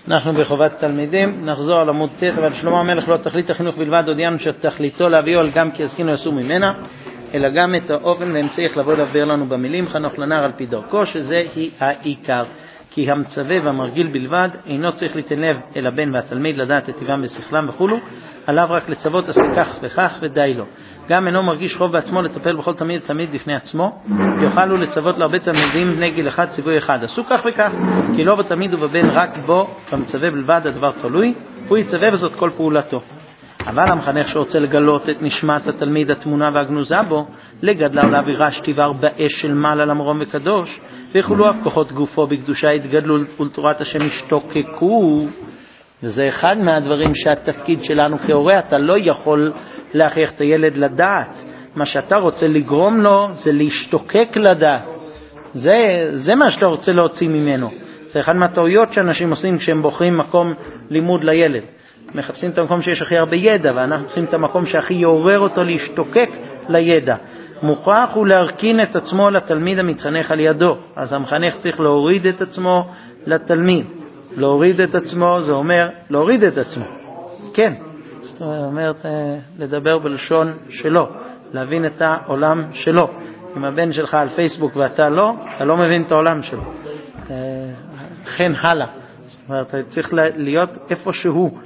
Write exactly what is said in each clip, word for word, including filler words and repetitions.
אנחנו בחובת תלמידים, נחזור על עמוד ת'. אבל שלמה המלך לא תכלית החינוך בלבד, הודיענו שתכליתו להביאו על גם כי יזכינו יסור ממנה, אלא גם את האופן והאמצעי איך לבוא להסביר לנו במילים, חנוך לנער על פי דרכו, שזה היא העיקר. כי המצווה והמרגיל בלבד אינו צריך ליתן לב אל הבן והתלמיד לדעת את טבעם ושכלם וכולו, עליו רק לצוות עשה כך וכך ודי לו. גם אינו מרגיש חוב בעצמו לטפל בכל תלמיד תלמיד בפני עצמו, יוכל הוא לצוות להרבה תלמידים בני גיל אחד ציווי אחד, עשו כך וכך, כי לא בתלמיד ובבן רק בו במצווה בלבד הדבר תלוי, הוא יצווה וזאת כל פעולתו. אבל המחנך שרוצה לגלות את נשמת התלמיד התמונה והגנוזה בו, לגדלה ולהעבירה שתיבר באש של מעלה למרום וקדוש, ויכולו אף כוחות גופו בקדושה יתגדלו ולתורת השם ישתוקקו. וזה אחד מהדברים שהתפקיד שלנו כהורה, אתה לא יכול להכריח את הילד לדעת. מה שאתה רוצה לגרום לו זה להשתוקק לדעת. זה, זה מה שאתה רוצה להוציא ממנו. זה אחד מהטעויות שאנשים עושים כשהם בוחרים מקום לימוד לילד. מחפשים את המקום שיש הכי הרבה ידע, ואנחנו צריכים את המקום שהכי יעורר אותו להשתוקק לידע. מוכרח הוא להרכין את עצמו לתלמיד המתחנך על ידו. אז המחנך צריך להוריד את עצמו לתלמיד. להוריד את עצמו זה אומר להוריד את עצמו. כן, זאת אומרת לדבר בלשון שלו, להבין את העולם שלו. אם הבן שלך על פייסבוק ואתה לא, אתה לא מבין את העולם שלו. כן הלאה. זאת אומרת, אתה צריך להיות איפה שהוא.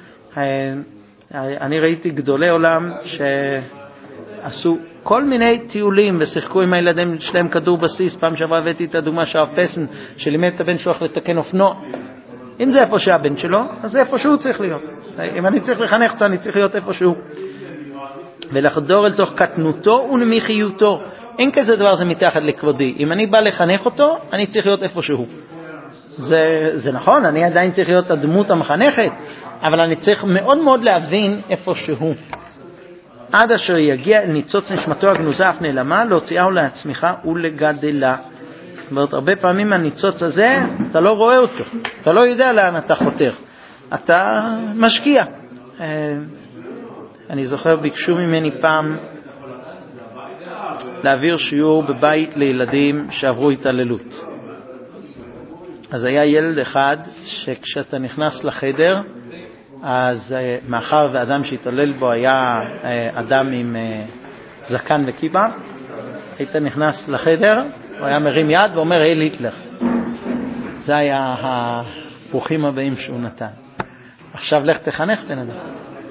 אני ראיתי גדולי עולם שעשו כל מיני טיולים ושיחקו עם הילדים שלהם כדור בסיס. פעם שעברה הבאתי את הדוגמה של הרב פסן שלימד את הבן שלו איך לתקן אופנוע. אם זה איפה שהבן שלו, אז זה איפה שהוא צריך להיות. אם אני צריך לחנך אותו, אני צריך להיות איפה שהוא. ולחדור אל תוך קטנותו ונמיכיותו. אין כזה דבר, זה מתחת לכבודי. אם אני בא לחנך אותו, אני צריך להיות איפה שהוא. זה, זה נכון, אני עדיין צריך להיות הדמות המחנכת, אבל אני צריך מאוד מאוד להבין איפה שהוא. עד אשר יגיע אל ניצוץ נשמתו הגנוזה אף נעלמה, להוציאה ולהצמיחה ולגדלה. זאת אומרת, הרבה פעמים הניצוץ הזה, אתה לא רואה אותו. אתה לא יודע לאן אתה חותר. אתה משקיע. אני זוכר, ביקשו ממני פעם להעביר שיעור בבית לילדים שעברו התעללות. אז היה ילד אחד שכשאתה נכנס לחדר, אז מאחר ואדם שהתעלל בו היה אדם עם זקן וכיפה, היית נכנס לחדר, הוא היה מרים יד ואומר היל היטלר. זה היה הברוכים הבאים שהוא נתן. עכשיו לך תחנך בן אדם.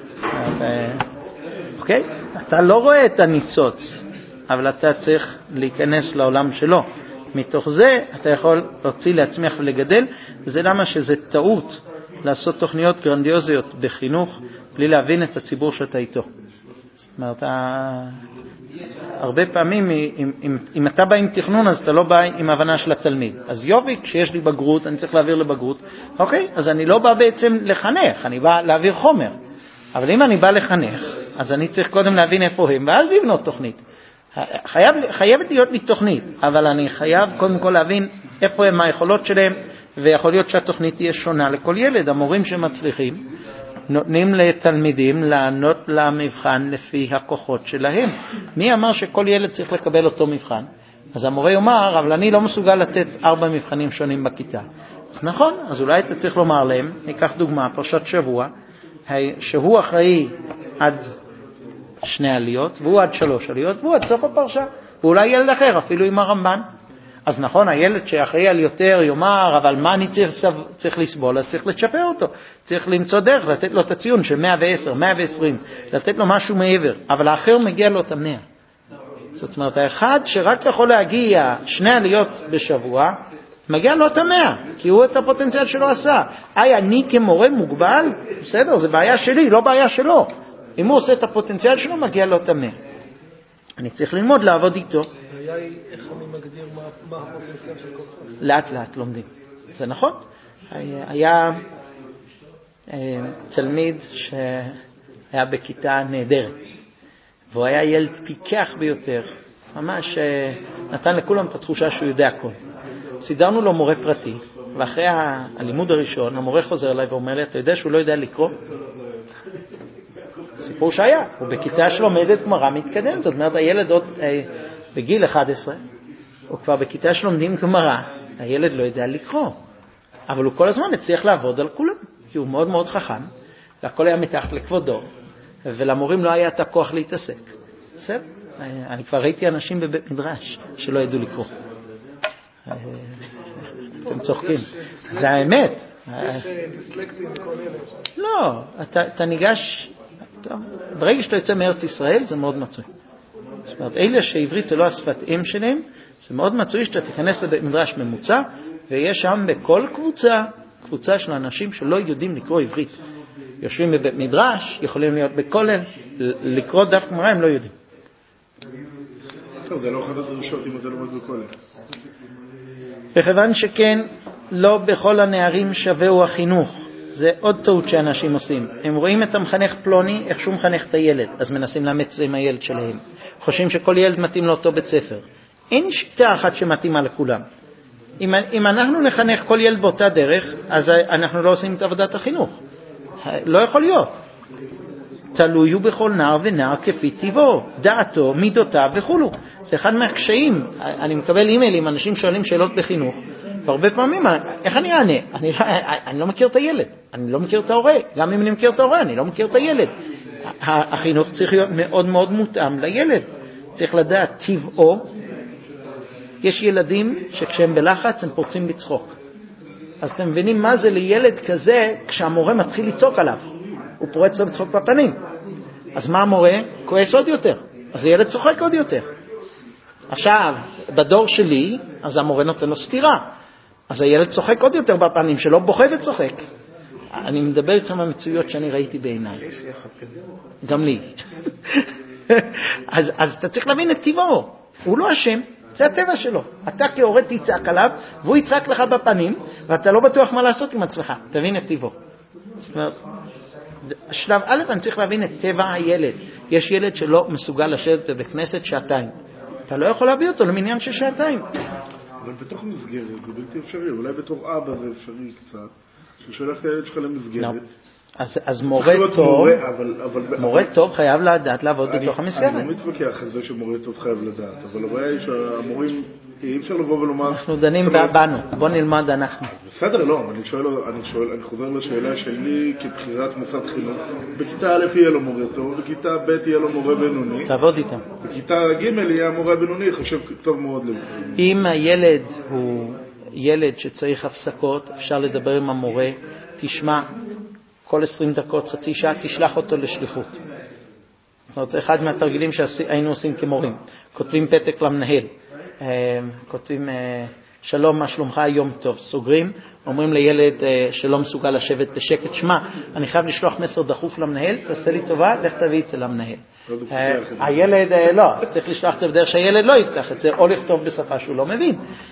אוקיי? אתה לא רואה את הניצוץ, אבל אתה צריך להיכנס לעולם שלו. מתוך זה אתה יכול להוציא להצמיח ולגדל, וזה למה שזה טעות לעשות תוכניות גרנדיוזיות בחינוך בלי להבין את הציבור שאתה איתו. זאת אומרת, הרבה פעמים אם, אם, אם אתה בא עם תכנון, אז אתה לא בא עם הבנה של התלמיד. אז יובי, כשיש לי בגרות, אני צריך להעביר לבגרות. אוקיי, אז אני לא בא בעצם לחנך, אני בא להעביר חומר. אבל אם אני בא לחנך, אז אני צריך קודם להבין איפה הם, ואז לבנות תוכנית. חייב, חייבת להיות לי תוכנית, אבל אני חייב קודם כל להבין איפה הם היכולות שלהם, ויכול להיות שהתוכנית תהיה שונה לכל ילד. המורים שמצליחים נותנים לתלמידים לענות למבחן לפי הכוחות שלהם. מי אמר שכל ילד צריך לקבל אותו מבחן? אז המורה יאמר, אבל אני לא מסוגל לתת ארבע מבחנים שונים בכיתה. אז נכון, אז אולי אתה צריך לומר להם, ניקח דוגמה, פרשת שבוע, שהוא אחראי עד שני עליות, והוא עד שלוש עליות, והוא עד סוף הפרשה, ואולי ילד אחר, אפילו עם הרמב"ן. אז נכון, הילד שאחראי על יותר יאמר, אבל מה אני צריך, צריך לסבול? אז צריך לצ'פר אותו. צריך למצוא דרך, לתת לו את הציון של מאה ועשר, מאה ועשרים, לתת לו משהו מעבר. אבל האחר מגיע לו את המאה. זאת אומרת, האחד שרק יכול להגיע שני עליות בשבוע, מגיע לו את המאה, כי הוא את הפוטנציאל שלו עשה. איי, אני כמורה מוגבל, בסדר, זה בעיה שלי, לא בעיה שלו. אם הוא עושה את הפוטנציאל שלו, מגיע לו את המאה. אני צריך ללמוד לעבוד איתו. היה איך אני מגדיר מה, מה הפוטנציאל של כל אחד? לאט לאט לומדים. זה נכון. היה תלמיד שהיה בכיתה נהדרת, והוא היה ילד פיקח ביותר, ממש נתן לכולם את התחושה שהוא יודע הכל. סידרנו לו מורה פרטי, ואחרי הלימוד הראשון, המורה חוזר אליי ואומר לי, אתה יודע שהוא לא יודע לקרוא? סיפור שהיה, הוא בכיתה שלומדת גמרא מתקדם, זאת אומרת, הילד עוד אה, בגיל אחת עשרה, הוא כבר בכיתה שלומדים גמרא, הילד לא יודע לקרוא, אבל הוא כל הזמן הצליח לעבוד על כולם. כי הוא מאוד מאוד חכם, והכל היה מתחת לכבודו, ולמורים לא היה את הכוח להתעסק. בסדר? אני כבר ראיתי אנשים בבית מדרש שלא ידעו לקרוא. אתם צוחקים. זה האמת. יש דיסלקטים וכל אלה. לא, אתה ניגש, ברגע שאתה יוצא מארץ ישראל זה מאוד מצוי. זאת אומרת, אלה שעברית זה לא השפת אם שלהם, זה מאוד מצוי שאתה תיכנס לבית מדרש ממוצע, ויש שם בכל קבוצה, קבוצה של אנשים שלא יודעים לקרוא עברית. יושבים בבית מדרש, יכולים להיות בכולל, לקרוא דף גמרא הם לא יודעים. טוב, זה לא אחד הדרישות אם אתה לומד בכולל. וכיוון שכן, לא בכל הנערים שווהו החינוך. זה עוד טעות שאנשים עושים. הם רואים את המחנך פלוני, איך שהוא מחנך את הילד, אז מנסים לאמץ עם הילד שלהם. חושבים שכל ילד מתאים לאותו בית ספר. אין שיטה אחת שמתאימה לכולם. אם, אם אנחנו נחנך כל ילד באותה דרך, אז אנחנו לא עושים את עבודת החינוך. לא יכול להיות. תלוי הוא בכל נער ונער כפי טבעו, דעתו, מידותיו וכולו. זה אחד מהקשיים. אני מקבל אימיילים, אנשים שואלים שאלות בחינוך, והרבה פעמים, איך אני אענה? אני, אני לא מכיר את הילד, אני לא מכיר את ההורה. גם אם אני מכיר את ההורה, אני לא מכיר את הילד. החינוך צריך להיות מאוד מאוד מותאם לילד. צריך לדעת טבעו. יש ילדים שכשהם בלחץ הם פורצים לצחוק. אז אתם מבינים מה זה לילד כזה כשהמורה מתחיל לצעוק עליו. הוא פורץ לו לצחוק בפנים. אז מה המורה? כועס עוד יותר. אז הילד צוחק עוד יותר. עכשיו, בדור שלי, אז המורה נותן לו סתירה. אז הילד צוחק עוד יותר בפנים שלו, בוכה וצוחק. אני מדבר איתכם על מצויות שאני ראיתי בעיניי. גם לי. אז, אז אתה צריך להבין את טבעו. הוא לא אשם, זה הטבע שלו. אתה כהורה תצעק עליו, והוא יצעק לך בפנים, ואתה לא בטוח מה לעשות עם עצמך. תבין את טבעו. זאת אומרת, שלב א', אני צריך להבין את טבע הילד. יש ילד שלא מסוגל לשבת בבית כנסת שעתיים. אתה לא יכול להביא אותו למניין של שעתיים. אבל בתוך מסגרת זה בלתי אפשרי. אולי בתור אבא זה אפשרי קצת. ששולח את הילד שלך למסגרת. לא. אז, אז מורה טוב, מורה, אבל, אבל, מורה אבל, טוב חייב לדעת לעבוד אני, בתוך המסגרת. אני לא מתווכח על זה שמורה טוב חייב לדעת, אבל הבעיה היא שהמורים, אי אפשר לבוא ולומר... אנחנו דנים בנו, בוא נלמד אנחנו. בסדר, לא, אני שואל, אני שואל, אני חוזר לשאלה שלי כבחירת מוסד חינוך. בכיתה א' יהיה לו מורה טוב, בכיתה ב' יהיה לו מורה בינוני. תעבוד איתם. בכיתה ג' יהיה המורה בינוני, חושב טוב מאוד לבוא. אם הילד הוא ילד שצריך הפסקות, אפשר לדבר עם המורה, תשמע, כל עשרים דקות, חצי שעה, תשלח אותו לשליחות. זאת אומרת, אחד מהתרגילים שהיינו עושים כמורים. כותבים פתק למנהל. כותבים, שלום, מה שלומך, יום טוב. סוגרים, אומרים לילד שלא מסוגל לשבת בשקט, שמע, אני חייב לשלוח מסר דחוף למנהל, תעשה לי טובה, לך תביא את זה למנהל. הילד, לא, צריך לשלוח את זה בדרך שהילד לא יפתח את זה, או לכתוב בשפה שהוא לא מבין.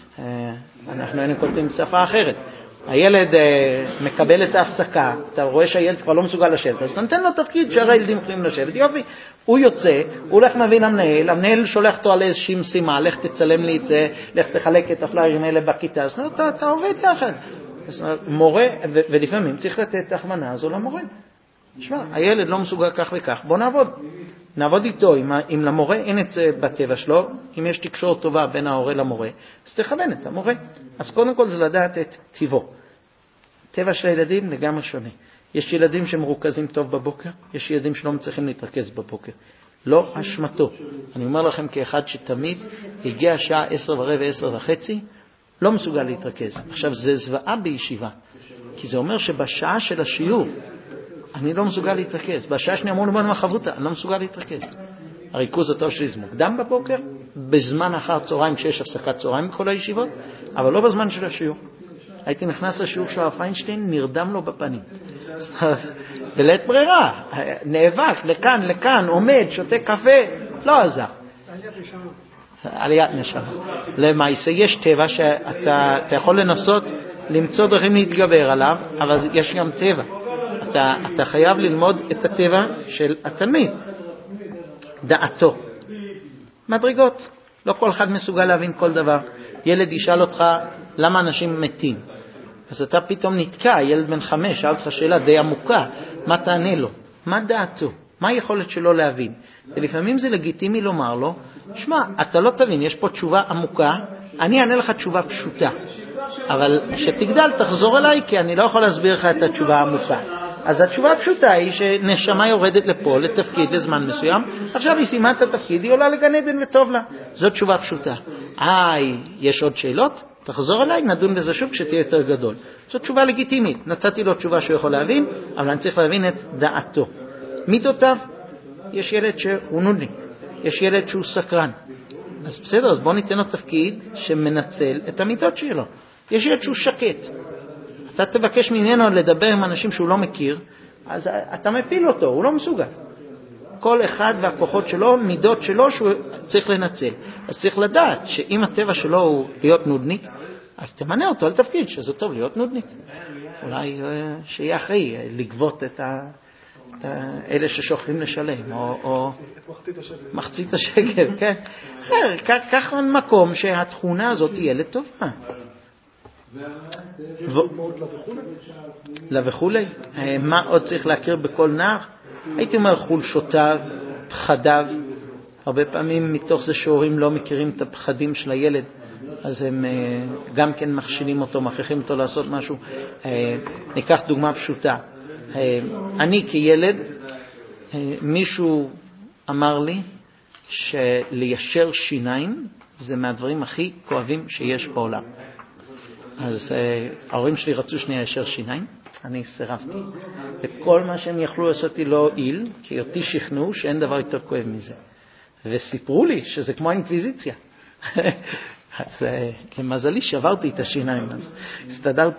אנחנו היינו כותבים בשפה אחרת. הילד uh, מקבל את ההפסקה, אתה רואה שהילד כבר לא מסוגל לשבת, אז אתה נותן לו תפקיד שהרי הילדים יכולים לשבת, יופי, הוא יוצא, הוא הולך מבין המנהל, המנהל שולח אותו על איזושהי משימה, לך תצלם לי את זה, לך תחלק את הפליירים האלה בכיתה, אז אתה, אתה עובד יחד. אז מורה, ו- ולפעמים צריך לתת הכוונה הזו למורה. תשמע, הילד לא מסוגל כך וכך, בוא נעבוד. נעבוד איתו, אם, אם למורה אין את זה בטבע שלו, אם יש תקשורת טובה בין ההורה למורה, אז תכוון את המורה. אז קודם כל זה לדעת את טבעו. טבע של הילדים לגמרי שונה. יש ילדים שמרוכזים טוב בבוקר, יש ילדים שלא מצליחים להתרכז בבוקר. לא אשמתו. אני אומר לכם כאחד שתמיד הגיע השעה עשר ורבע, עשר וחצי, לא מסוגל להתרכז. עכשיו זה זוועה בישיבה, כי זה אומר שבשעה של השיעור, אני לא מסוגל להתרכז. בשעה שני אמרו לבוא חברותה, אני לא מסוגל להתרכז. הריכוז הטוב שלי זה מוקדם בבוקר, בזמן אחר צהריים כשיש הפסקת צהריים בכל הישיבות, אבל לא בזמן של השיעור. הייתי נכנס לשיעור של פיינשטיין, נרדם לו בפנים. בלית ברירה, נאבק לכאן, לכאן, עומד, שותה קפה, לא עזר. עליית נשמה. למעשה יש טבע שאתה יכול לנסות למצוא דרכים להתגבר עליו, אבל יש גם טבע. אתה, אתה חייב ללמוד את הטבע של התלמיד. דעתו. מדרגות. לא כל אחד מסוגל להבין כל דבר. ילד ישאל אותך למה אנשים מתים. אז אתה פתאום נתקע, ילד בן חמש, שאל אותך שאלה די עמוקה, מה תענה לו? מה דעתו? מה היכולת שלו להבין? ולפעמים זה לגיטימי לומר לו, שמע, אתה לא תבין, יש פה תשובה עמוקה, אני אענה לך תשובה פשוטה. אבל כשתגדל תחזור אליי, כי אני לא יכול להסביר לך את התשובה העמוקה. אז התשובה הפשוטה היא שנשמה יורדת לפה לתפקיד לזמן מסוים, עכשיו היא סיימה את התפקיד, היא עולה לגן עדן וטוב לה. זאת תשובה פשוטה. איי, יש עוד שאלות? תחזור אליי, נדון בזה שוב כשתהיה יותר גדול. זאת תשובה לגיטימית. נתתי לו תשובה שהוא יכול להבין, אבל אני צריך להבין את דעתו. מידותיו, יש ילד שהוא נודניק, יש ילד שהוא סקרן. אז בסדר, אז בוא ניתן לו תפקיד שמנצל את המידות שלו. יש ילד שהוא שקט. אתה תבקש ממנו לדבר עם אנשים שהוא לא מכיר, אז אתה מפיל אותו, הוא לא מסוגל. כל אחד והכוחות שלו, מידות שלו שהוא צריך לנצל. אז צריך לדעת שאם הטבע שלו הוא להיות נודניק, אז תמנה אותו על תפקיד שזה טוב להיות נודניק. אולי שיהיה אחראי לגבות את ה... אלה ששוכחים לשלם, או, או מחצית השקל, כן. כך מקום שהתכונה הזאת תהיה לטובה. לבחולי? מה עוד צריך להכיר בכל נער? הייתי אומר חולשותיו, פחדיו. הרבה פעמים מתוך זה שהורים לא מכירים את הפחדים של הילד, אז הם גם כן מכשילים אותו, מכריחים אותו לעשות משהו. ניקח דוגמה פשוטה. אני כילד, מישהו אמר לי שליישר שיניים זה מהדברים הכי כואבים שיש בעולם. אז ההורים שלי רצו שנייה ליישר שיניים, אני סירבתי. וכל מה שהם יכלו לעשות לא הועיל, כי אותי שכנעו שאין דבר יותר כואב מזה. וסיפרו לי שזה כמו האינקוויזיציה. אז למזלי שברתי את השיניים, אז הסתדרתי.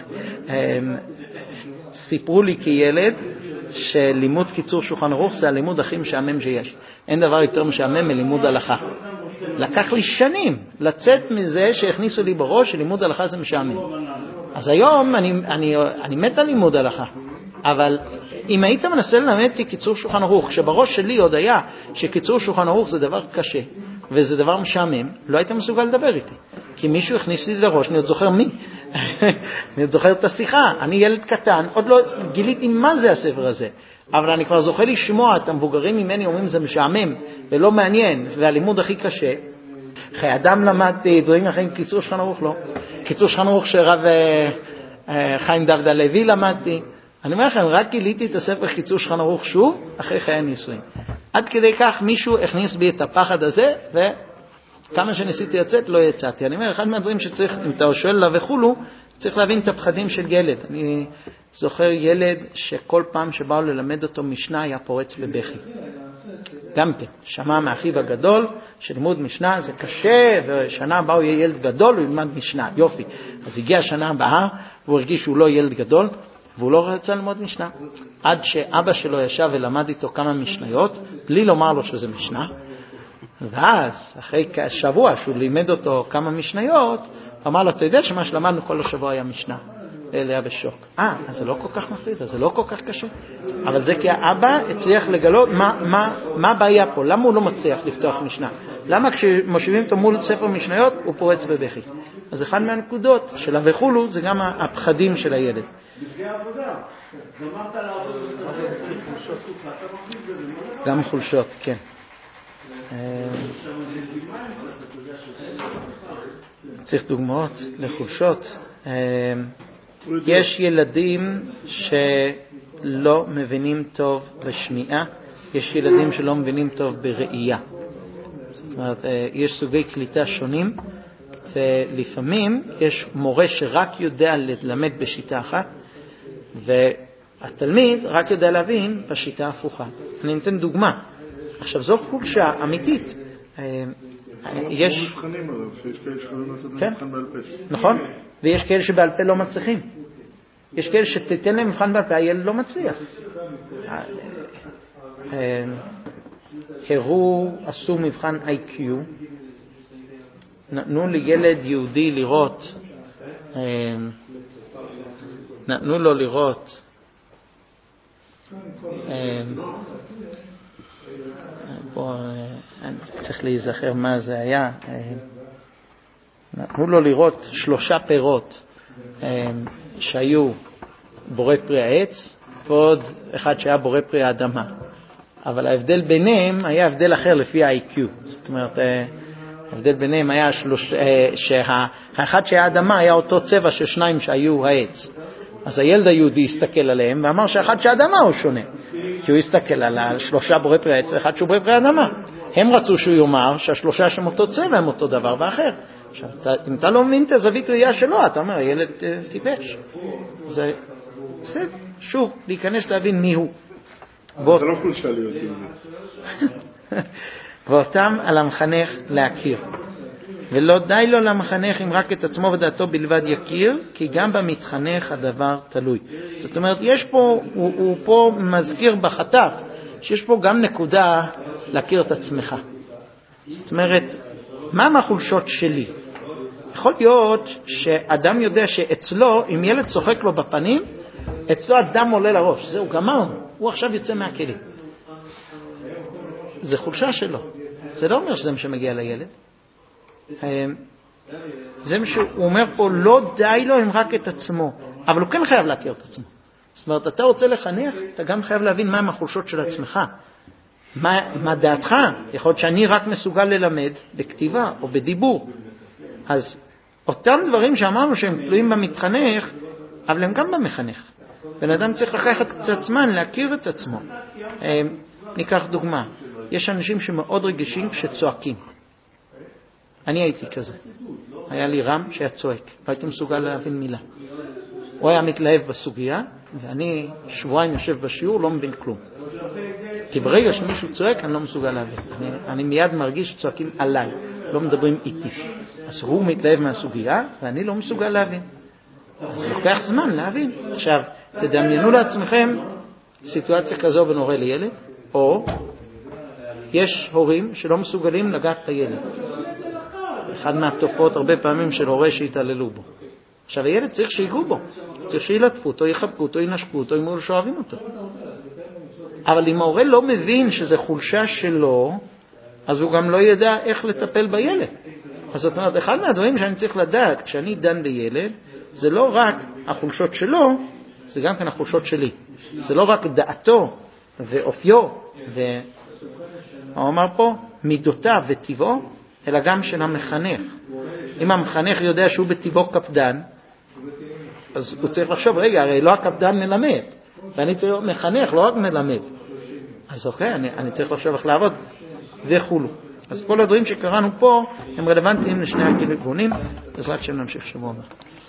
סיפרו לי כילד שלימוד קיצור שולחן ערוך זה הלימוד הכי משעמם שיש. אין דבר יותר משעמם מלימוד הלכה. לקח לי שנים לצאת מזה שהכניסו לי בראש שלימוד הלכה זה משעמם. אז היום אני, אני, אני מת על לימוד הלכה. אבל אם היית מנסה ללמד אותי קיצור שולחן ערוך, כשבראש שלי עוד היה שקיצור שולחן ערוך זה דבר קשה וזה דבר משעמם, לא היית מסוגל לדבר איתי. כי מישהו הכניס לי לראש, אני עוד זוכר מי. אני עוד זוכר את השיחה. אני ילד קטן, עוד לא גיליתי מה זה הספר הזה. אבל אני כבר זוכר לשמוע את המבוגרים ממני אומרים זה משעמם ולא מעניין, והלימוד הכי קשה. חיי אדם למדתי, דברים אחרים, קיצור שולחן ערוך לא. קיצור שולחן ערוך שרב חיים דוד הלוי למדתי. אני אומר לכם, רק גיליתי את הספר קיצור שולחן ערוך שוב, אחרי חיי הנישואים. עד כדי כך מישהו הכניס בי את הפחד הזה, וכמה שניסיתי לצאת, לא יצאתי. אני אומר, אחד מהדברים שצריך, אם אתה שואל לה וכולו, צריך להבין את הפחדים של ילד. אני זוכר ילד שכל פעם שבאו ללמד אותו משנה, היה פורץ בבכי. גם כן, שמע מאחיו הגדול, שלימוד משנה זה קשה, ושנה הבאה הוא יהיה ילד גדול, הוא ילמד משנה, יופי. אז הגיע השנה הבאה, והוא הרגיש שהוא לא ילד גדול, והוא לא רצה ללמוד משנה. עד שאבא שלו ישב ולמד איתו כמה משניות, בלי לומר לו שזה משנה. ואז, אחרי שבוע שהוא לימד אותו כמה משניות, הוא אמר לו, אתה יודע שמה שלמדנו כל השבוע היה משנה. אלה היה בשוק. אה, אז זה לא כל כך מפריד, אז זה לא כל כך קשה. אבל זה כי האבא הצליח לגלות מה, מה, מה הבעיה פה, למה הוא לא מצליח לפתוח משנה. למה כשמושיבים אותו מול ספר משניות, הוא פורץ בבכי. אז אחד מהנקודות של הווכולו זה גם הפחדים של הילד. גם חולשות, כן. צריך דוגמאות לחולשות. יש ילדים שלא מבינים טוב בשמיעה, יש ילדים שלא מבינים טוב בראייה. זאת אומרת, יש סוגי קליטה שונים, ולפעמים יש מורה שרק יודע ללמד בשיטה אחת, והתלמיד רק יודע להבין בשיטה הפוכה. אני נותן דוגמה. עכשיו, זו חולשה אמיתית. יש... מבחנים עליו, שיש כאלה שחייבים לעשות מבחן בעל פה. נכון, ויש כאלה שבעל פה לא מצליחים. יש כאלה שתתן להם מבחן בעל פה, הילד לא מצליח. הראו, עשו מבחן איי קיו, נתנו לילד יהודי לראות, נתנו לו לראות, בוא, אני צריך להיזכר מה זה היה. נתנו לו לראות שלושה פירות שהיו בורא פרי העץ, ועוד אחד שהיה בורא פרי האדמה. אבל ההבדל ביניהם היה הבדל אחר לפי ה-איי קיו. זאת אומרת, ההבדל ביניהם היה שלוש, שהאחד שהיה אדמה היה אותו צבע של שניים שהיו העץ. אז הילד היהודי הסתכל עליהם ואמר שאחד שהאדמה הוא שונה, כי הוא הסתכל על השלושה בורא פרי העץ ואחד שהוא בורא פרי האדמה. הם רצו שהוא יאמר שהשלושה שהם אותו צבע הם אותו דבר ואחר. עכשיו, אם אתה לא מבין את הזווית ראייה שלו, אתה אומר, הילד טיפש. זה בסדר, שוב, להיכנס להבין מי הוא. זה לא חולשה להיות יהודי. ואותם על המחנך להכיר. ולא די לו למחנך אם רק את עצמו ודעתו בלבד יכיר, כי גם במתחנך הדבר תלוי. זאת אומרת, יש פה, הוא, הוא פה מזכיר בחטף, שיש פה גם נקודה להכיר את עצמך. זאת אומרת, מה מהחולשות שלי? יכול להיות שאדם יודע שאצלו, אם ילד צוחק לו בפנים, אצלו אדם עולה לראש. זהו, גמרנו. הוא עכשיו יוצא מהכלי. זה חולשה שלו. זה לא אומר שזה מה שמגיע לילד. זה מה שהוא אומר פה, לא די לו אם רק את עצמו. אבל הוא כן חייב להכיר את עצמו. זאת אומרת, אתה רוצה לחנך, אתה גם חייב להבין מה החולשות של עצמך. מה, מה דעתך? יכול להיות שאני רק מסוגל ללמד בכתיבה או בדיבור. אז אותם דברים שאמרנו שהם תלויים במתחנך, אבל הם גם במחנך. בן אדם צריך לקחת קצת זמן להכיר את עצמו. ניקח דוגמה. יש אנשים שמאוד רגישים כשצועקים. אני הייתי כזה. היה לי רם שהיה צועק. לא הייתי מסוגל להבין מילה. הוא היה מתלהב בסוגיה, ואני שבועיים יושב בשיעור, לא מבין כלום. כי ברגע שמישהו צועק, אני לא מסוגל להבין. אני, אני מיד מרגיש שצועקים עליי, לא מדברים איתי. אז הוא מתלהב מהסוגיה, ואני לא מסוגל להבין. אז לוקח זמן להבין. עכשיו, תדמיינו לעצמכם סיטואציה כזו בין הורה לילד, או יש הורים שלא מסוגלים לגעת לילד. אחד מהתופעות הרבה פעמים של הורה שהתעללו בו. עכשיו, הילד צריך שיגעו בו. צריך שילטפו אותו, יחבקו אותו, ינשקו אותו, אם הוא שואבים אותו. אבל אם ההורה לא מבין שזה חולשה שלו, אז הוא גם לא ידע איך לטפל בילד. אז זאת אומרת, אחד מהדברים שאני צריך לדעת, כשאני דן בילד, זה לא רק החולשות שלו, זה גם כן החולשות שלי. זה לא רק דעתו ואופיו, והוא אמר פה, מידותיו וטבעו, אלא גם של המחנך. אם המחנך יודע שהוא בטבעו קפדן, אז הוא צריך לחשוב, רגע, הרי לא הקפדן מלמד, ואני צריך להיות מחנך, לא רק מלמד. אז אוקיי, אני, אני צריך לחשוב איך לעבוד, וכולו. אז כל הדברים שקראנו פה, הם רלוונטיים לשני הכיוונים, אז רק שנמשיך שבוע הבא.